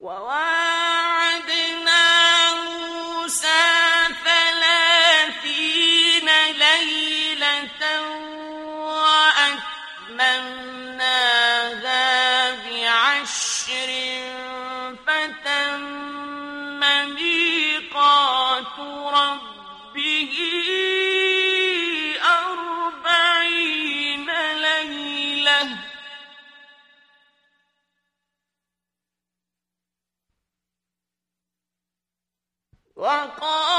وواعدنا موسى 30 ليلة وأتممناها ب10 فتم ميقات ربه 40 ليلة وقال